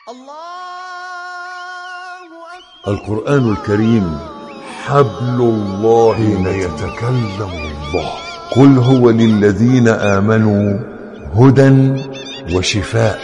القرآن الكريم حبل الله حين يتكلم الله. قل هو للذين آمنوا هدى وشفاء.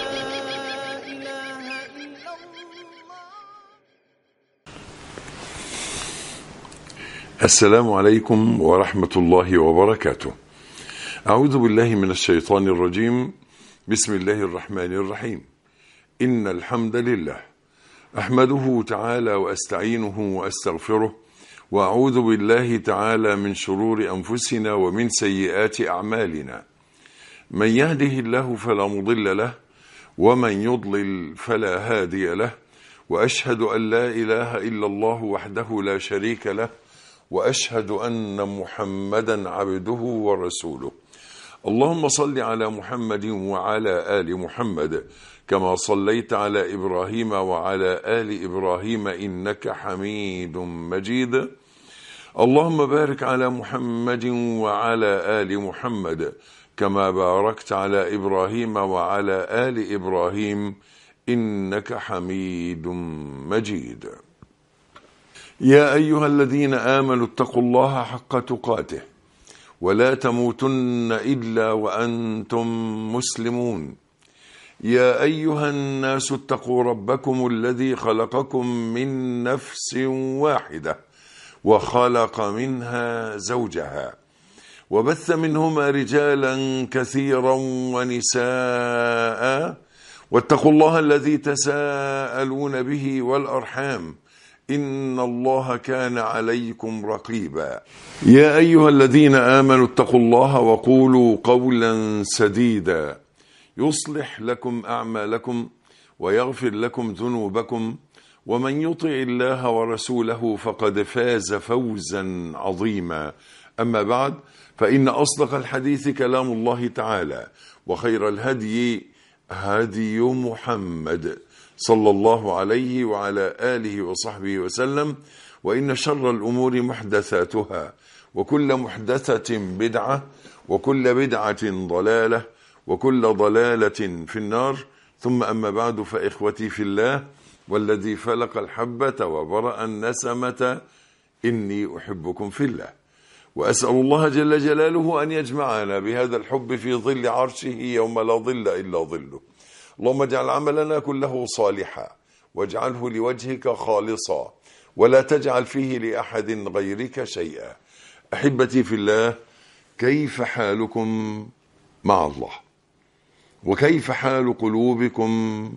السلام عليكم ورحمة الله وبركاته. أعوذ بالله من الشيطان الرجيم. بسم الله الرحمن الرحيم. إن الحمد لله أحمده تعالى وأستعينه وأستغفره، وأعوذ بالله تعالى من شرور أنفسنا ومن سيئات أعمالنا. من يهده الله فلا مضل له، ومن يضلل فلا هادي له، وأشهد أن لا إله إلا الله وحده لا شريك له، وأشهد أن محمدا عبده ورسوله. اللهم صل على محمد وعلى آل محمد كما صليت على إبراهيم وعلى آل إبراهيم إنك حميد مجيد. اللهم بارك على محمد وعلى آل محمد كما باركت على إبراهيم وعلى آل إبراهيم إنك حميد مجيد. يا أيها الذين آمنوا اتقوا الله حق تقاته ولا تموتن إلا وأنتم مسلمون. يا أيها الناس اتقوا ربكم الذي خلقكم من نفس واحدة وخلق منها زوجها وبث منهما رجالا كثيرا ونساء، واتقوا الله الذي تساءلون به والأرحام إن الله كان عليكم رقيبا. يا أيها الذين آمنوا اتقوا الله وقولوا قولا سديدا يصلح لكم أعمالكم ويغفر لكم ذنوبكم، ومن يطع الله ورسوله فقد فاز فوزا عظيما. أما بعد، فإن أصدق الحديث كلام الله تعالى، وخير الهدي هدي محمد صلى الله عليه وعلى آله وصحبه وسلم. وإن شر الأمور محدثاتها، وكل محدثة بدعة، وكل بدعة ضلالة، وكل ضلالة في النار. ثم أما بعد، فإخوتي في الله والذي فلق الحبة وبرأ النسمة إني أحبكم في الله، وأسأل الله جل جلاله أن يجمعنا بهذا الحب في ظل عرشه يوم لا ظل إلا ظله. اللهم اجعل عملنا كله صالحا، واجعله لوجهك خالصا، ولا تجعل فيه لأحد غيرك شيئا. أحبتي في الله، كيف حالكم مع الله؟ وكيف حال قلوبكم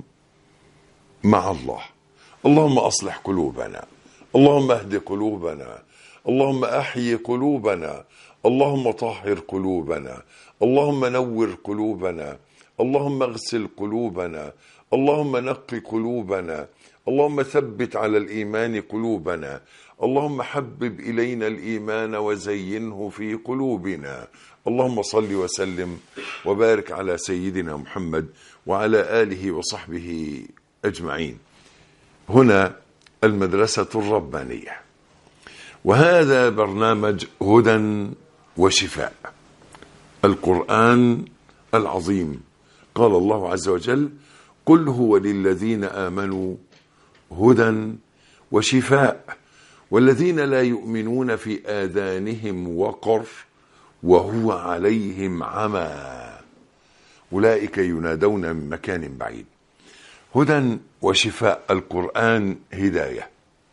مع الله؟ اللهم أصلح قلوبنا، اللهم اهد قلوبنا، اللهم أحيي قلوبنا، اللهم طهر قلوبنا، اللهم نور قلوبنا، اللهم اغسل قلوبنا، اللهم نقي قلوبنا، اللهم ثبت على الإيمان قلوبنا، اللهم حبب إلينا الإيمان وزينه في قلوبنا. اللهم صل وسلم وبارك على سيدنا محمد وعلى آله وصحبه أجمعين. هنا المدرسة الربانية، وهذا برنامج هدى وشفاء. القرآن العظيم قال الله عز وجل: قل هو للذين آمنوا هدى وشفاء، والذين لا يؤمنون في آذانهم وقر وهو عليهم عمى أولئك ينادون من مكان بعيد. هدى وشفاء، القرآن هداية.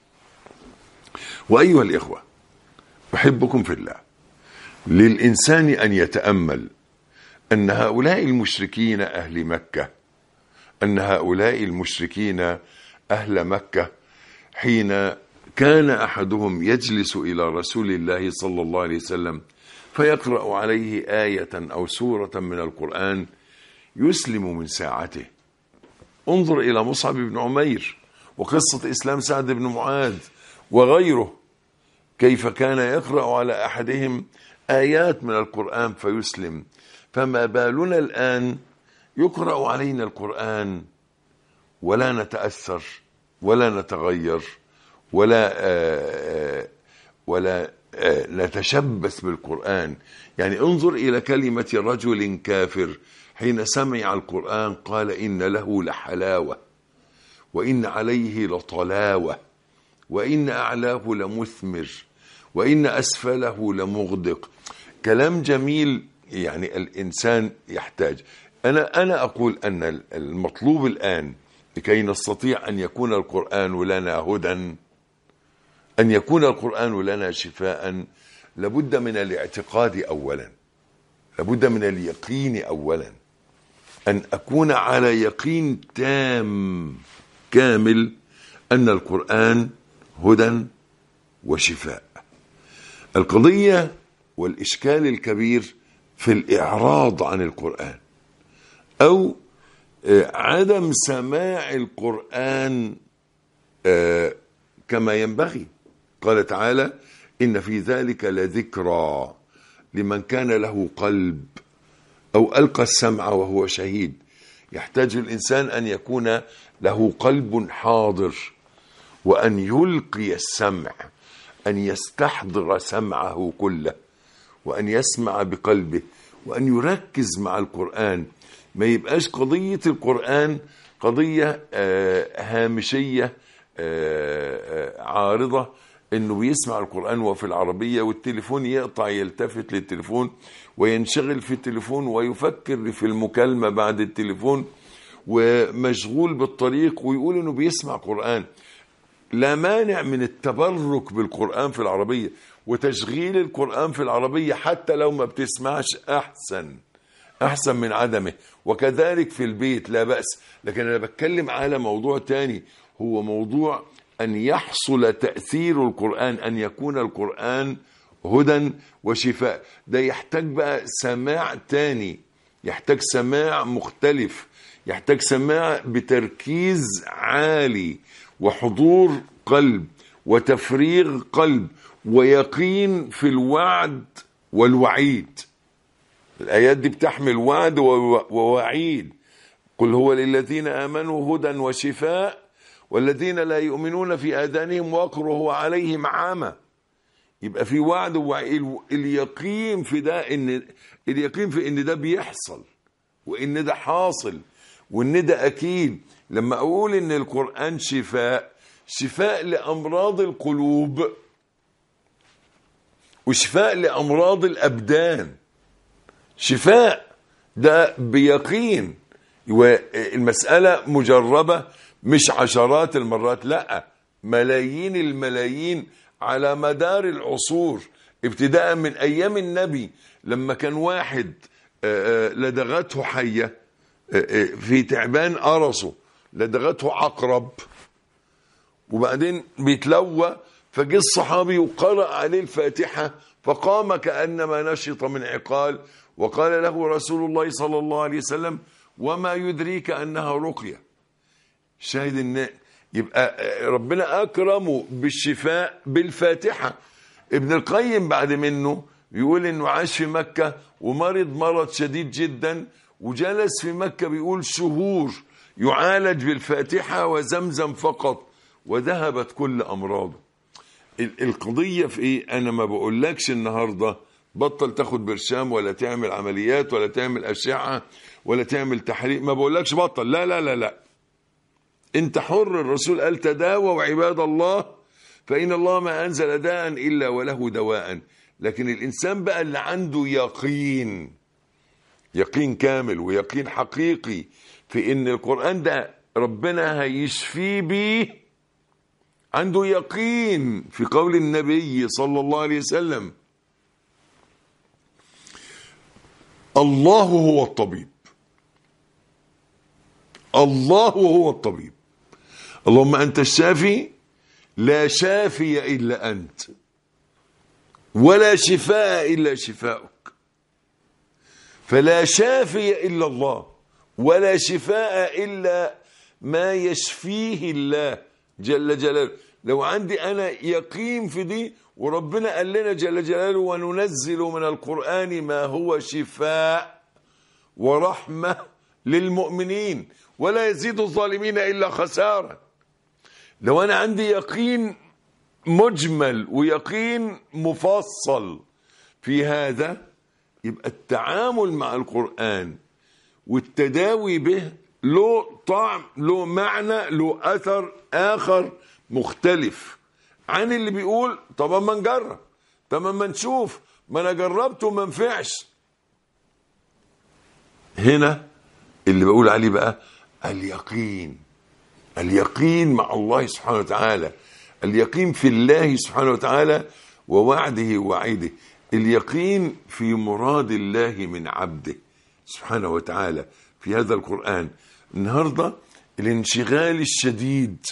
وأيها الإخوة، أحبكم في الله. للإنسان أن يتأمل أن هؤلاء المشركين أهل مكة، أن هؤلاء المشركين أهل مكة حين كان أحدهم يجلس إلى رسول الله صلى الله عليه وسلم فيقرأ عليه آية أو سورة من القرآن يسلم من ساعته. انظر إلى مصعب بن عمير وقصة إسلام سعد بن معاذ وغيره، كيف كان يقرأ على أحدهم آيات من القرآن فيسلم. فما بالنا الآن يقرأ علينا القرآن ولا نتأثر ولا نتغير ولا نتشبث بالقرآن. يعني انظر إلى كلمة رجل كافر حين سمع القرآن قال إن له لحلاوة، وإن عليه لطلاوة، وإن أعلاه لمثمر، وإن أسفله لمغدق. كلام جميل. يعني الإنسان يحتاج. أنا أقول أن المطلوب الآن لكي نستطيع أن يكون القرآن لنا هدى، أن يكون القرآن لنا شفاء، لابد من الاعتقاد أولا، لابد من اليقين أولا، أن أكون على يقين تام كامل أن القرآن هدى وشفاء. القضية والإشكال الكبير في الإعراض عن القرآن أو عدم سماع القرآن كما ينبغي. قال تعالى: إن في ذلك لذكرى لمن كان له قلب أو ألقى السمع وهو شهيد. يحتاج الإنسان أن يكون له قلب حاضر، وأن يلقي السمع، أن يستحضر سمعه كله، وأن يسمع بقلبه، وأن يركز مع القرآن. ما يبقاش قضية القرآن قضية هامشية عارضة، إنه بيسمع القرآن وفي العربية والتليفون يقطع، يلتفت للتليفون وينشغل في التليفون ويفكر في المكالمة بعد التليفون ومشغول بالطريق ويقول إنه بيسمع قرآن. لا مانع من التبرك بالقرآن في العربية وتشغيل القرآن في العربية، حتى لو ما بتسمعش أحسن من عدمه، وكذلك في البيت لا بأس. لكن أنا بتكلم على موضوع تاني، هو موضوع أن يحصل تأثير القرآن، أن يكون القرآن هدى وشفاء. ده يحتاج بقى سماع تاني، يحتاج سماع مختلف، يحتاج سماع بتركيز عالي وحضور قلب وتفريغ قلب ويقين في الوعد والوعيد. الآيات دي بتحمل وعد ووعيد. قل هو للذين آمنوا هدى وشفاء والذين لا يؤمنون في آذانهم وقر وهو عليهم عامى. يبقى في وعد ووعيد. اليقين في ده، اليقين في ان ده بيحصل وان ده حاصل وان ده اكيد. لما اقول ان القرآن شفاء لأمراض القلوب وشفاء لأمراض الأبدان، شفاء ده بيقين. والمسألة مجربة، مش عشرات المرات، لا، ملايين الملايين على مدار العصور، ابتداء من أيام النبي لما كان واحد لدغته حية في تعبان قرصه، لدغته عقرب، وبعدين بيتلوى، فجه الصحابي وقرأ عليه الفاتحة فقام كأنما نشط من عقال، وقال له رسول الله صلى الله عليه وسلم: وما يدريك أنها رقية. شاهد ان يبقى ربنا أكرمه بالشفاء بالفاتحة. ابن القيم بعد منه يقول انه عاش في مكة ومرض مرض شديد جدا، وجلس في مكة بيقول شهور يعالج بالفاتحة وزمزم فقط، وذهبت كل أمراضه. القضية في ايه؟ انا ما بقولكش النهاردة بطل تاخد برشام ولا تعمل عمليات ولا تعمل أشعة ولا تعمل تحاليل، ما بقولكش بطل، لا لا لا لا، انت حر. الرسول قال: تداووا عباد الله فإن الله ما أنزل داء إلا وله دواء. لكن الإنسان بقى اللي عنده يقين كامل ويقين حقيقي في إن القرآن ده ربنا هيشفيه بيه، عنده يقين في قول النبي صلى الله عليه وسلم: الله هو الطبيب، الله هو الطبيب، اللهم أنت الشافي لا شافي إلا أنت ولا شفاء إلا شفاؤك. فلا شافي إلا الله ولا شفاء إلا ما يشفيه الله جل جلاله. لو عندي أنا يقين في دي، وربنا قال لنا جل جلاله: وننزل من القرآن ما هو شفاء ورحمة للمؤمنين ولا يزيد الظالمين إلا خسارة. لو أنا عندي يقين مجمل ويقين مفصل في هذا، يبقى التعامل مع القرآن والتداوي به له طعم، له معنى، له أثر آخر مختلف عن اللي بيقول طب اما نجرب، طب اما نشوف، ما انا جربت وما نفعش. هنا اللي بقول عليه بقى اليقين. اليقين مع الله سبحانه وتعالى، اليقين في الله سبحانه وتعالى ووعده ووعيده، اليقين في مراد الله من عبده سبحانه وتعالى في هذا القرآن. النهاردة الانشغال الشديد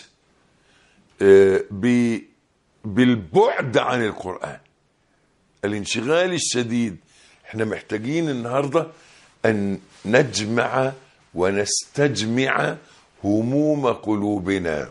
بالبعد عن القرآن، الانشغال الشديد. احنا محتاجين النهاردة أن نجمع ونستجمع هموم قلوبنا،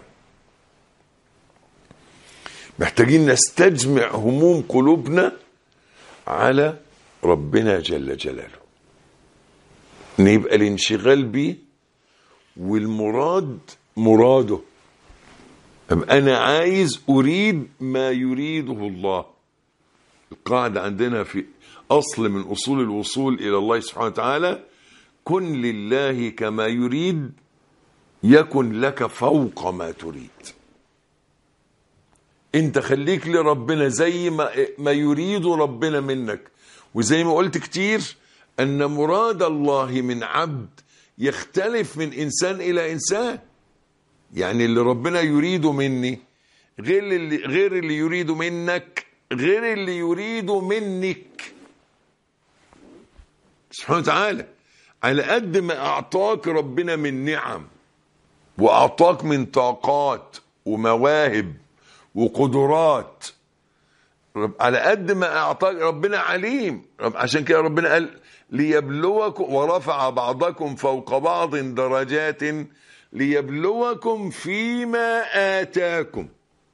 محتاجين نستجمع هموم قلوبنا على ربنا جل جلاله، نبقى الانشغال به والمراد مراده. أنا عايز أريد ما يريده الله. القاعدة عندنا في أصل من أصول الوصول إلى الله سبحانه وتعالى: كن لله كما يريد يكن لك فوق ما تريد. انت خليك لربنا زي ما يريد ربنا منك. وزي ما قلت كتير أن مراد الله من عبد يختلف من إنسان إلى إنسان. يعني اللي ربنا يريده مني غير اللي يريده منك، غير اللي يريده منك سبحانه وتعالى. على قد ما أعطاك ربنا من نعم وأعطاك من طاقات ومواهب وقدرات، على قد ما أعطاك ربنا عليم. عشان كده ربنا قال ليبلوكم ورفع بعضكم فوق بعض درجات ليبلوكم فيما آتاكم.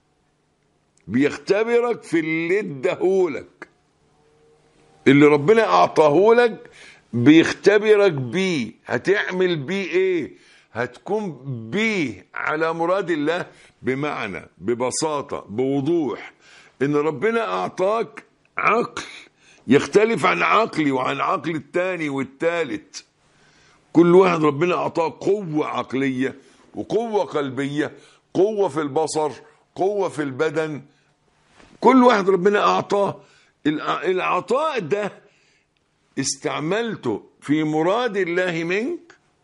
بيختبرك في اللي اداهولك، اللي ربنا أعطاهولك بيختبرك بيه، هتعمل بيه ايه، هتكون بيه على مراد الله. بمعنى ببساطة بوضوح ان ربنا اعطاك عقل يختلف عن عقلي وعن عقل التاني والتالت. كل واحد ربنا اعطاه قوة عقلية وقوة قلبية، قوة في البصر، قوة في البدن. كل واحد ربنا اعطاه. العطاء ده استعملته في مراد الله منك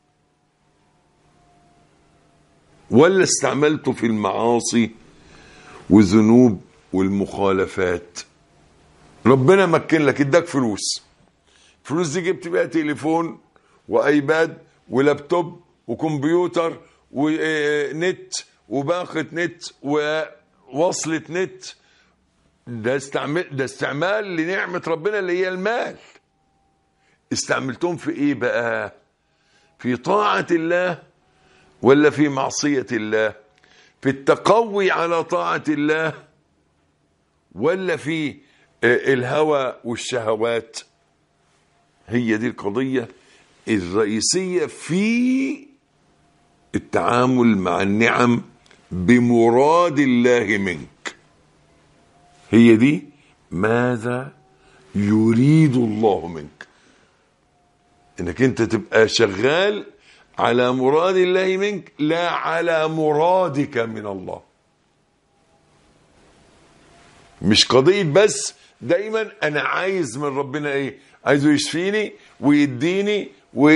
ولا استعملته في المعاصي والذنوب والمخالفات؟ ربنا مكن لك، اداك فلوس دي جبت بيها تليفون وايباد ولابتوب وكمبيوتر ونت وباقة نت ووصلة نت. ده استعمال لنعمة ربنا اللي هي المال. استعملتهم في ايه بقى؟ في طاعة الله ولا في معصية الله؟ في التقوي على طاعة الله ولا في الهوى والشهوات؟ هي دي القضية الرئيسية في التعامل مع النعم بمراد الله منك. هي دي ماذا يريد الله منك، انك انت تبقى شغال على مراد الله منك لا على مرادك من الله. مش قضية بس دايما انا عايز من ربنا ايه، عايزه يشفيني ويديني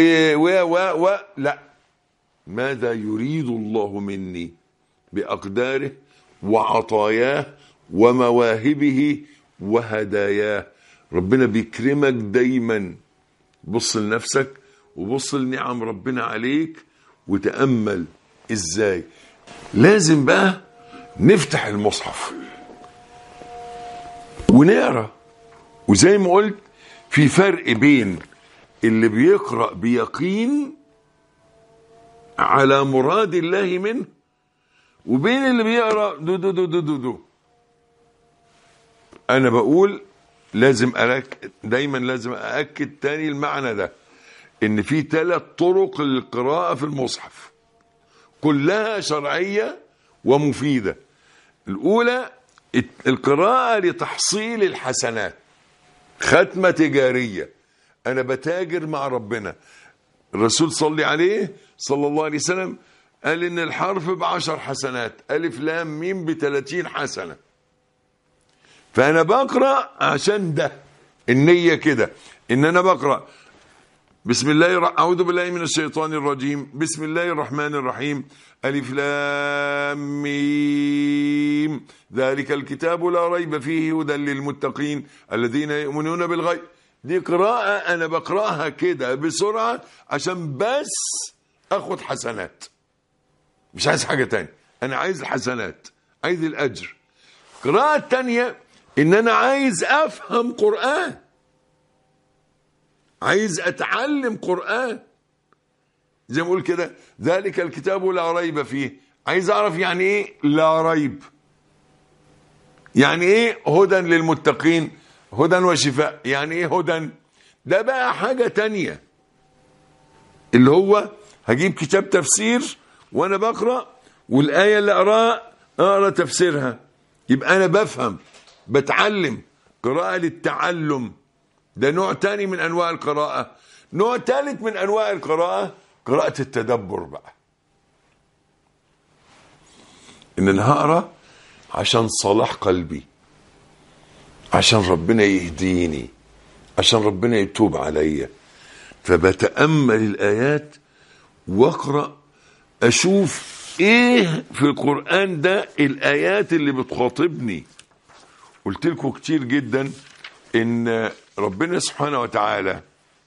لا، ماذا يريد الله مني بأقداره وعطاياه ومواهبه وهداياه. ربنا بيكرمك دايما. بص لنفسك وبص لنعم ربنا عليك وتأمل ازاي. لازم بقى نفتح المصحف ونقرأ. وزي ما قلت في فرق بين اللي بيقرأ بيقين على مراد الله منه وبين اللي بيقرأ دو دو دو دو دو دو. أنا بقول دايما لازم أأكد تاني المعنى ده، إن في 3 طرق للقراءة في المصحف كلها شرعية ومفيدة. الأولى القراءة لتحصيل الحسنات، ختمة تجارية. أنا بتاجر مع ربنا، الرسول صلي عليه صلى الله عليه وسلم قال إن الحرف ب10 حسنات، ألف لام ميم ب30 حسنة. فأنا بقرأ عشان ده النية كده، إن أنا بقرأ بسم الله أعوذ بالله من الشيطان الرجيم، بسم الله الرحمن الرحيم، ألف لام ميم، ذلك الكتاب لا ريب فيه هدى للمتقين الذين يؤمنون بالغيب. دي قراءة أنا بقرأها كده بسرعة عشان بس أخد حسنات، مش عايز حاجة تاني، أنا عايز الحسنات، عايز الأجر. قراءة تانية إن أنا عايز أفهم قرآن، عايز أتعلم قرآن، زي ما أقول كده ذلك الكتاب لا ريب فيه، عايز أعرف يعني إيه لا ريب، يعني إيه هدى للمتقين، هدى وشفاء، يعني إيه هدى. ده بقى حاجة تانية، اللي هو هجيب كتاب تفسير وأنا بقرأ، والآية اللي أقرأ تفسيرها، يبقى أنا بفهم بتعلم. قراءة للتعلم ده نوع تاني من أنواع القراءة. نوع ثالث من أنواع القراءة قراءة التدبر بقى، إن أنا هقرأ عشان صلاح قلبي، عشان ربنا يهديني، عشان ربنا يتوب عليا. فبتأمل الآيات واقرأ أشوف إيه في القرآن ده الآيات اللي بتخاطبني. قلت لكم كتير جدا إن ربنا سبحانه وتعالى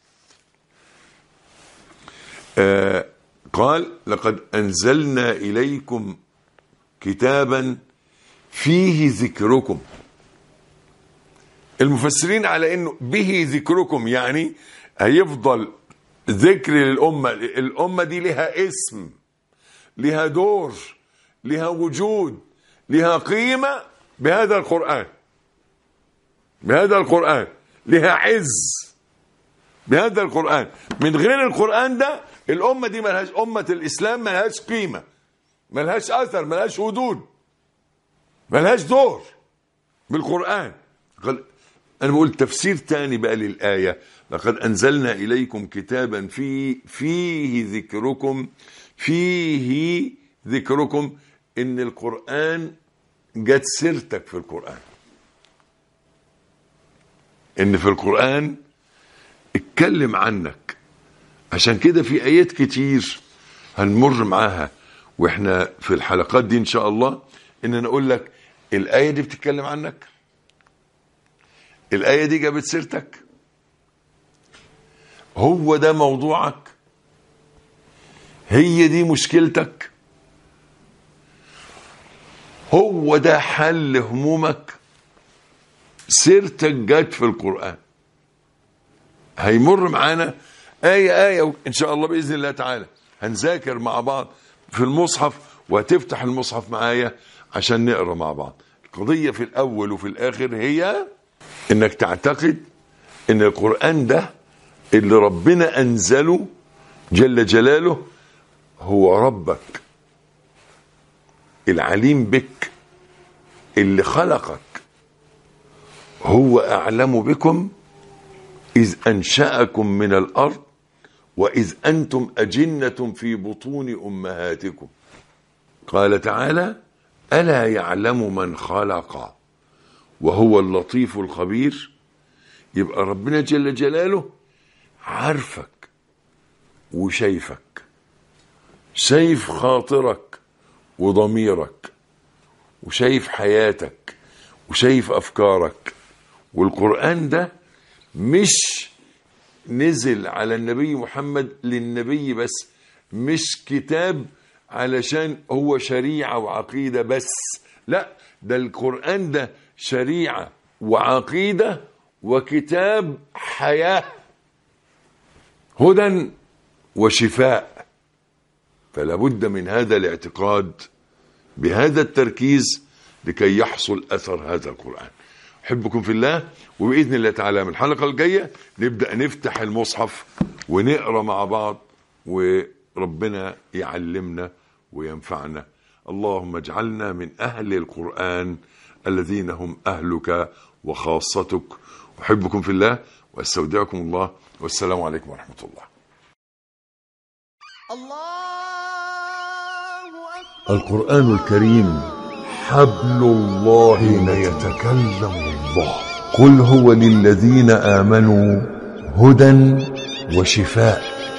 قال لقد أنزلنا إليكم كتابا فيه ذكركم. المفسرين على إنه به ذكركم يعني هيفضل ذكر للأمة. الأمة دي لها اسم، لها دور، لها وجود، لها قيمة بهذا القرآن، بهذا القرآن لها عز بهذا القرآن. من غير القرآن ده الأمة دي ملهاش، أمة الإسلام ملهاش قيمة، ملهاش أثر، ملهاش وجود، ملهاش دور بالقرآن. أنا بقول تفسير تاني بقى للآية لقد أنزلنا إليكم كتابا فيه ذكركم. فيه ذكركم إن القرآن جت سيرتك في القرآن، إن في القرآن اتكلم عنك. عشان كده في آيات كتير هنمر معاها وإحنا في الحلقات دي إن شاء الله، إن أنا أقول لك الآية دي بتتكلم عنك، الآية دي جابت سيرتك، هو ده موضوعك، هي دي مشكلتك، هو ده حل همومك. سيرتك جت في القرآن. هيمر معانا آية إن شاء الله بإذن الله تعالى، هنذاكر مع بعض في المصحف، وهتفتح المصحف معايا عشان نقرأ مع بعض. القضية في الأول وفي الآخر هي إنك تعتقد إن القرآن ده اللي ربنا أنزله جل جلاله هو ربك العليم بك اللي خلقك، هو أعلم بكم إذ أنشأكم من الأرض وإذ أنتم أجنة في بطون أمهاتكم. قال تعالى ألا يعلم من خلق وهو اللطيف الخبير. يبقى ربنا جل جلاله عارفك وشايفك، شايف خاطرك وضميرك، وشايف حياتك، وشايف أفكارك. والقرآن ده مش نزل على النبي محمد للنبي بس، مش كتاب علشان هو شريعة وعقيدة بس، لا، ده القرآن ده شريعة وعقيدة وكتاب حياة، هدى وشفاء. فلا بد من هذا الاعتقاد بهذا التركيز لكي يحصل أثر هذا القرآن. أحبكم في الله، وبإذن الله تعالى من الحلقة الجاية نبدأ نفتح المصحف ونقرأ مع بعض، وربنا يعلمنا وينفعنا. اللهم اجعلنا من أهل القرآن الذين هم أهلك وخاصتك. أحبكم في الله وأستودعكم الله، والسلام عليكم ورحمة الله. القرآن الكريم حبل الله حين يتكلم الله. قل هو للذين آمنوا هدى وشفاء.